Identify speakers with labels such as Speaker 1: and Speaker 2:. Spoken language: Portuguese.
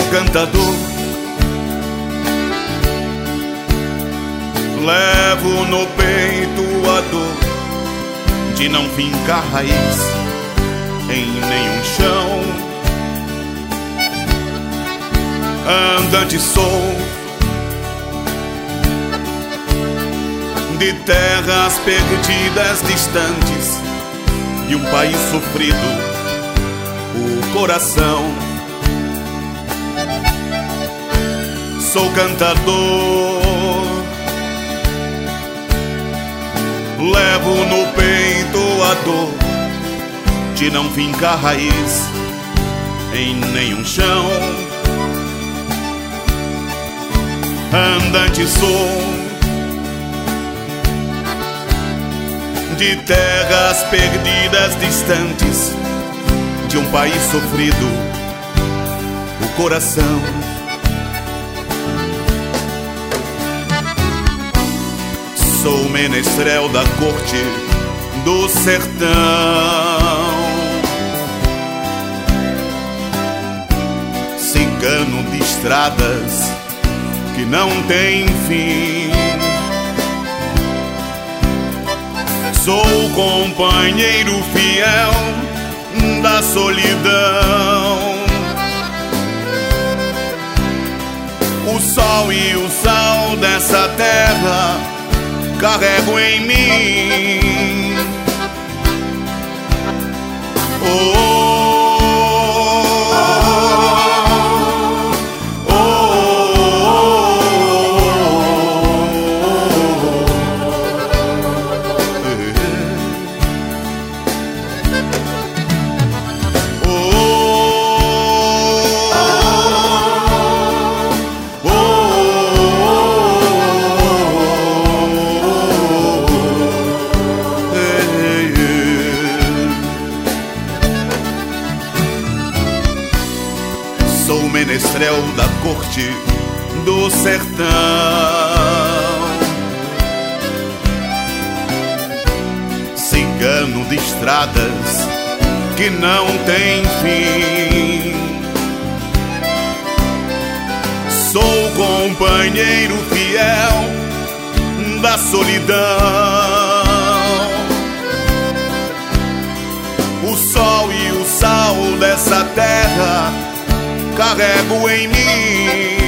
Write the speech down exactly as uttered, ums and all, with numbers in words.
Speaker 1: cantador, levo no peito a dor de não fincar raiz em nenhum chão. Andante sou de terras perdidas, distantes, de um país sofrido, o coração. Sou cantador, levo no peito a dor de não fincar raiz em nenhum chão. Andante sou de terras perdidas, distantes, de um país sofrido, o coração. Sou menestrel da corte do sertão, cigano de estradas que não tem fim. Sou companheiro fiel da solidão, o sol e o sal dessa terra carrego em mim. Oh, sou menestrel da corte do sertão, cigano de estradas que não tem fim. Sou companheiro fiel da solidão, o sol e o sal dessa terra carrego em mim.